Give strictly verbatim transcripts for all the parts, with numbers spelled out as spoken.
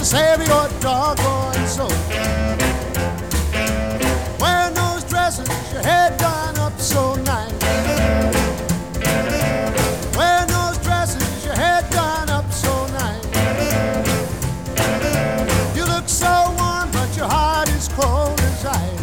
save your doggone soul. Wearing those dresses, your head done up so nice. Wearing those dresses, your head done up so nice. You look so warm, but your heart is cold as ice.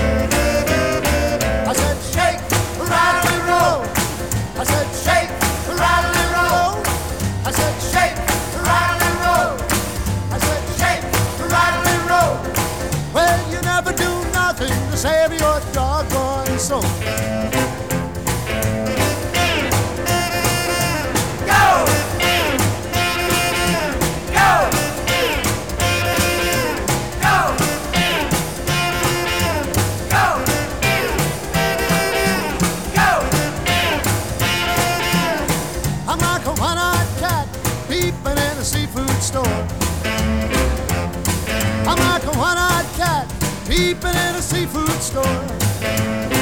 I said, shake, rattle and roll. I said, shake, rattle and roll. I said, shake, rattle and roll. I said, shake, rattle and roll. Well, you never do nothing to save your doggone soul. Go! Go! Go! Go! Go! I'm like a one-eyed cat peeping in a seafood store. I'm like a one-eyed cat peeping in a seafood store.